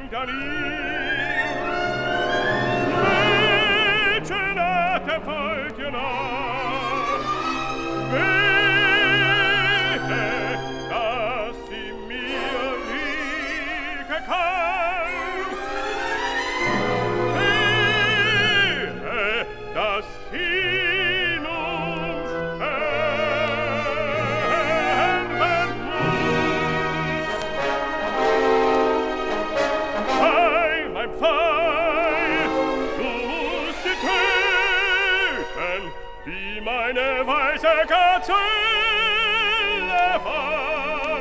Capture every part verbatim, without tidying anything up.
denkt an ihn. Mädchen hat der folgt ihr nach. Wehe, dass sie mir liege kann. Wehe, dass sie nun sterben muss. Pfeil, mein Pfeil, du musst sie töten, wie meine weiße Gazelle war.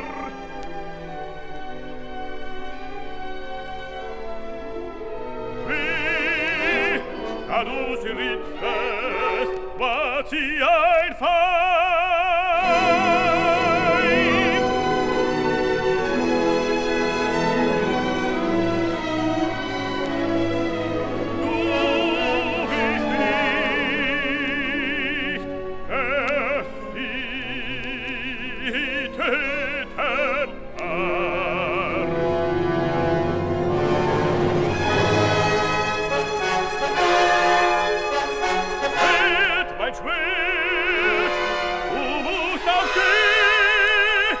Wie, da du sie rittest, ward sie ein Feind. Du bist nicht, der sie töten kann. Halt, mein Schwert, du musst aufstehen.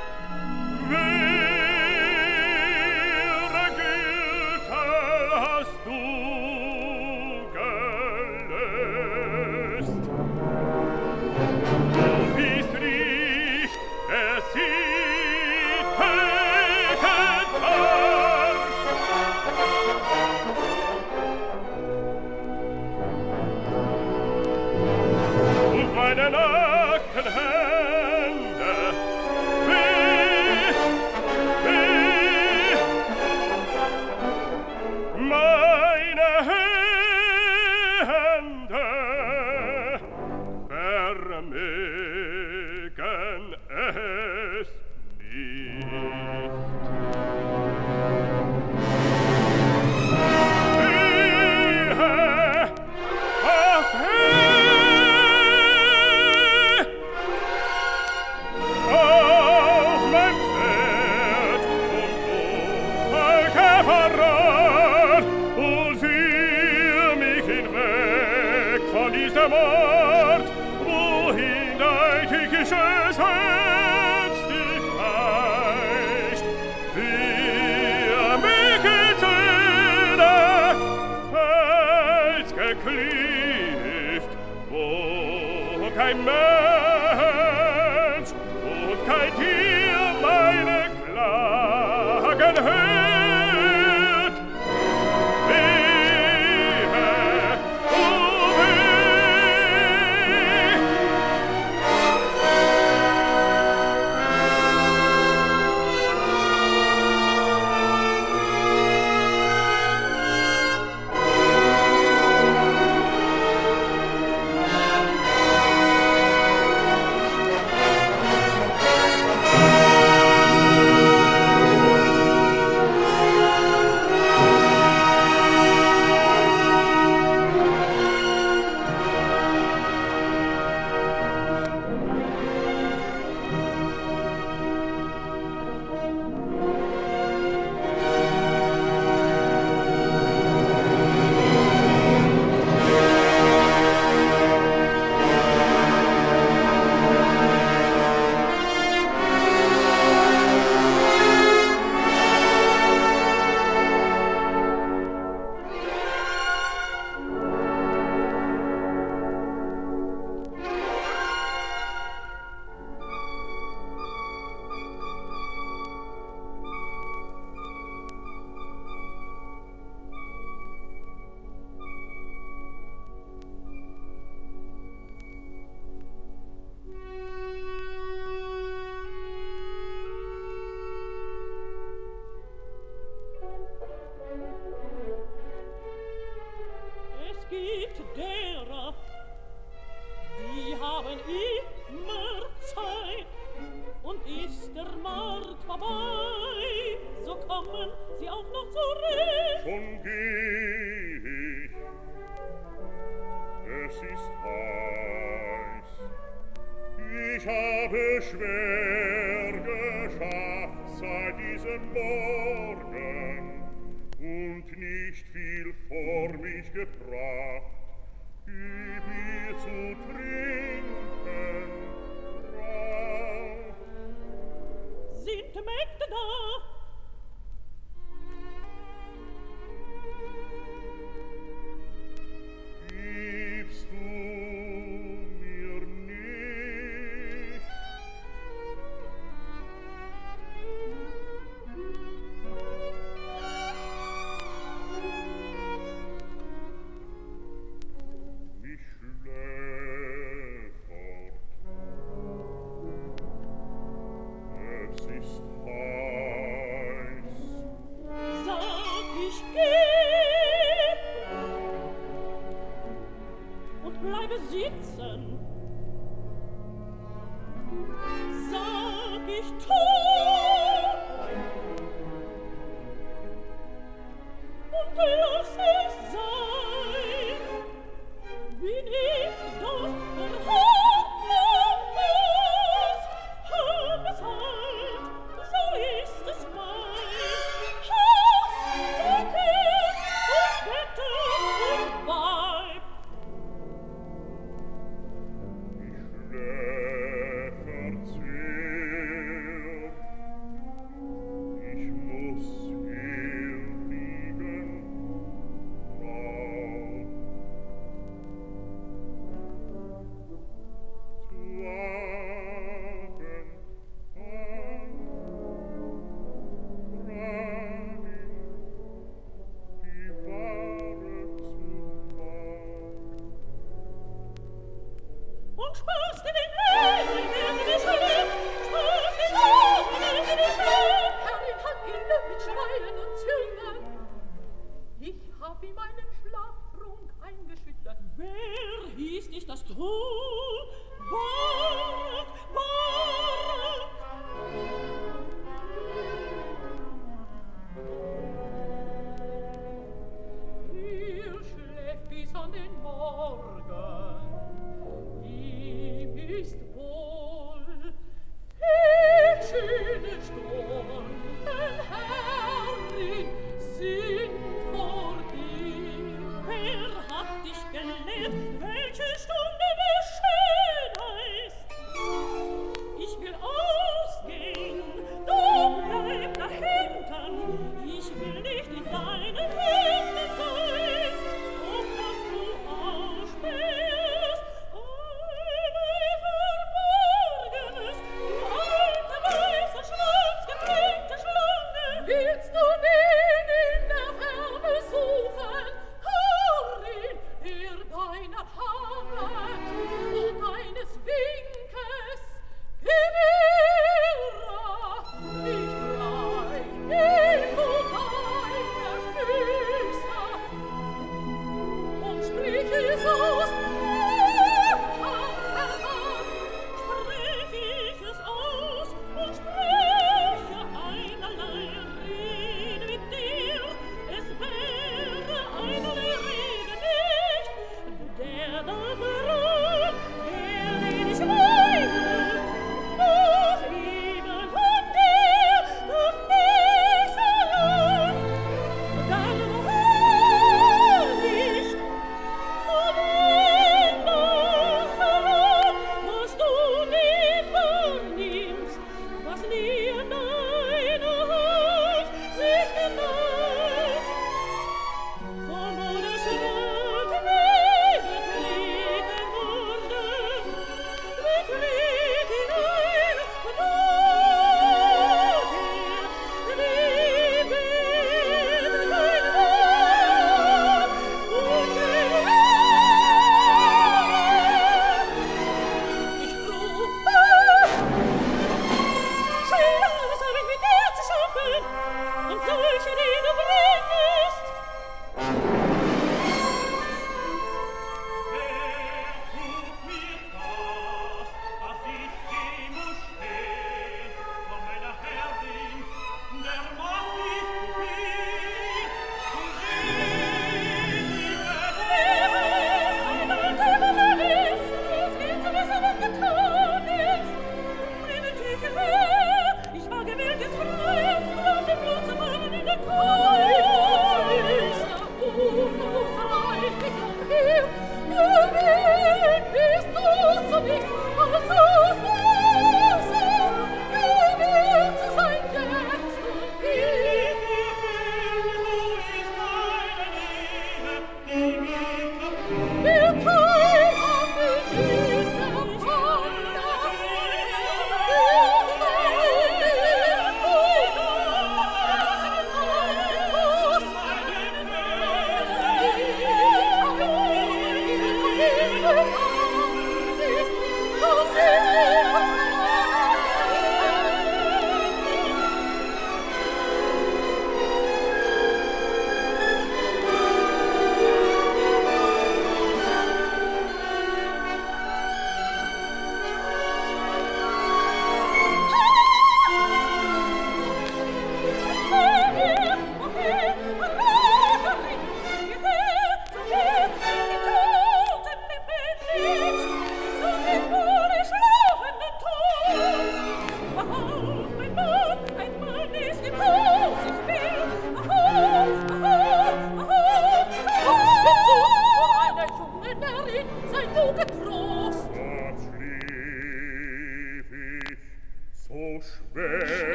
Wäre Gürtel hast du gelöst. Du bist nicht, der sie töten kann. Und meine nackten Hände, weh, weh, meine Hände vermögen es nicht. Wehe, ach, weh, auf mein Pferd und Volke verrat und führ mich hinweg von diesem Ort, wohin dein tückisches Herz dich reicht. Für mich ins öde Fels geklieft, wo kein Mensch und kein Tier meine Klagen hört. Wehe, oh weh. habe schwer geschafft seit diesem Morgen, nicht viel vor mich gebracht. Gib mir zu trinken, Frau. Sind Mägde da? Gibst du mir nicht? Mich schläfert. Es ist heiß. Sag ich geh und bleibe sitzen. Sag ich tu und lass es sein. Bin ich doch verharmlos, hab es halt, so ist es mein. Haus und Kind und Bette und Weib. Ich schläfert sehr. Ich muss hier liegen, Frau. Zu Abend an, trag ich die Ware zum Markt. Und spaß dir den Esel, der sie dir schlägt, spaß den Esel, der sie dir schlägt. Herrin hat ihn mit Schreien und Züngern. Ich hab ihm einen Schlaftrunk eingeschüttet. Wer hieß dich das tun? Wag, wag! Ihr schläft bis an den Morgen. Ihm ist wohl. Viel schöne Stunden, Herrin, sind vor dir. Wer hat dich gelehrt, welche Stunde wie schön heißt?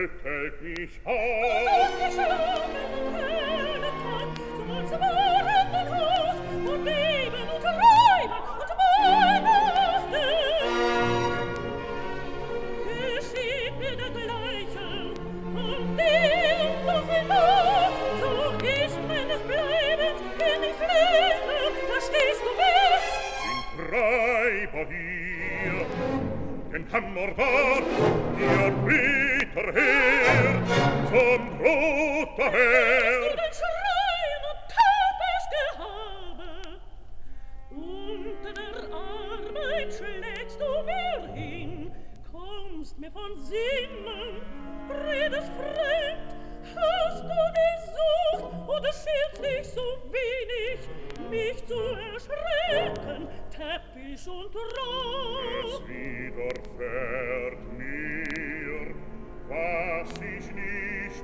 Glück hält mich Du auf. sollst nicht schlafen am hellen Tag, du sollst wohnen im Haus und leben und treiben und weihnachten. Geschieht mir dergleichen von dir noch einmal, so ist meines Bleibens in mich lebe, verstehst du mich? Den Treiber hier, den Hammer dort, ihr Ritter her, zum Blut Hast daher. du dein Schrein und Tagesgehabe? Unter der Arbeit schlägst du mir hin, kommst mir von Sinnen, redest fremd, hast du gesucht oder schierst dich so wenig, mich zu erschrecken, Teppich und Rauch. Es widerfährt mir, was ich nicht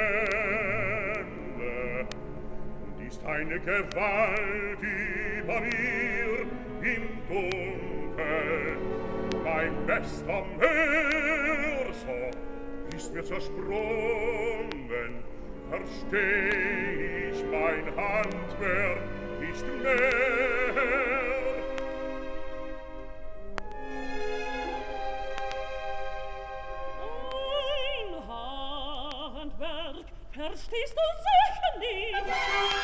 kenne, und ist eine Gewalt über mir im Dunkel. Mein bester Mörser ist mir zersprungen, versteh ich mein Handwerk nicht mehr. Ein Handwerk verstehst du sicher nicht,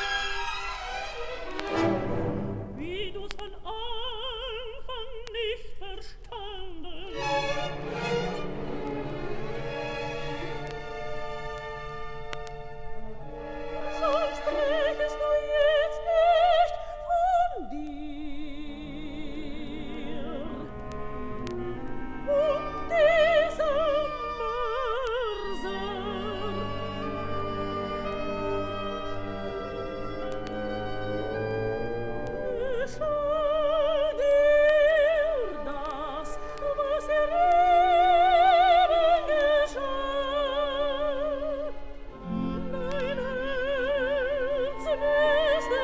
wie du's von Anfang nicht verstanden. So sprechest du jetzt nicht von dir und diesem Mörser. Geschah dir das, was ihr eben geschah? Mein Herz wüsste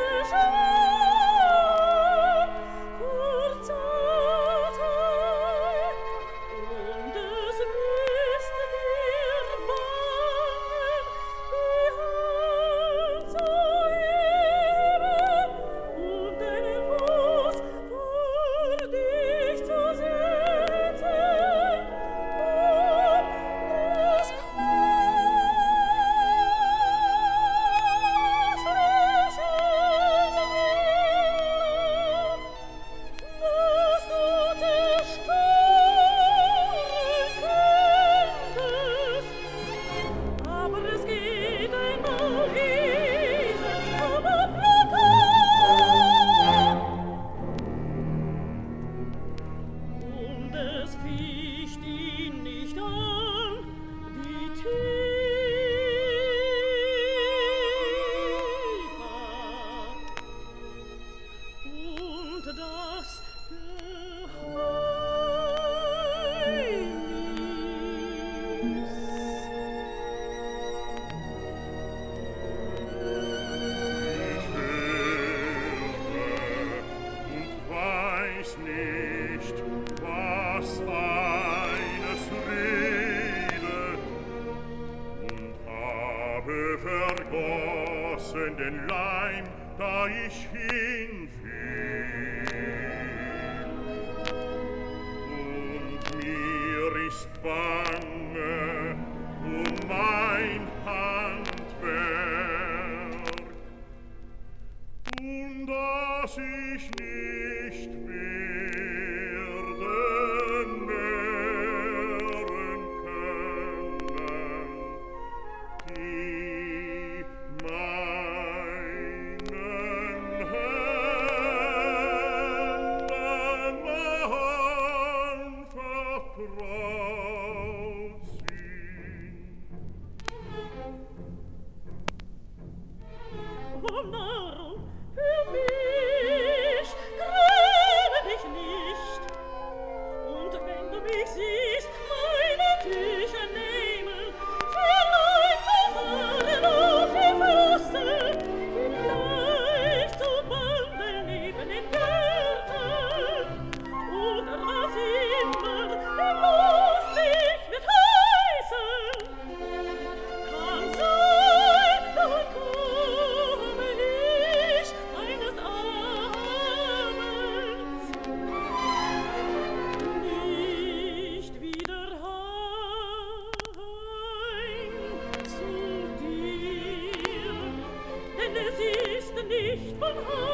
schon vor Zartheit, und es müsste dir bangen, die Hand zu heben und deinen Fuß vor dich zu setzen, ob das dass du zerstören könntest. Aber es geht einmal diese Kammerbrücke, und es ficht ihn nicht an, die Tiefer und das Ich höre und weiß nicht, was eines redet, und habe vergossen den Leim, da ich hinfiel. Und mir ist bange um mein Handwerk, und dass ich nicht werde nähren können, die meinen Herrn von